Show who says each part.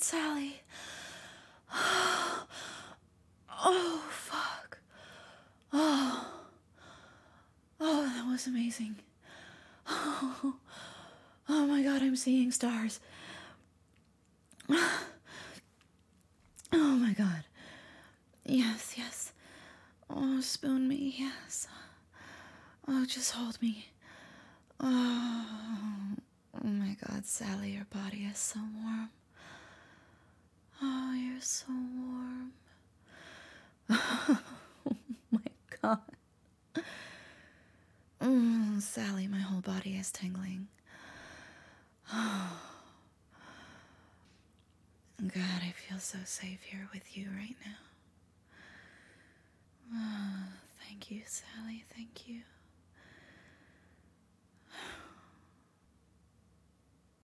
Speaker 1: Sally. Oh, fuck. Oh. Oh, that was amazing. Oh, oh my God, I'm seeing stars. Oh my God. Yes, yes. Oh, spoon me, yes. Oh, just hold me. Oh, oh my God, Sally, your body is so warm. Oh, you're so warm. Oh my God. Sally, my whole body is tingling. Oh, God, I feel so safe here with you right now. Oh, thank you, Sally, thank you.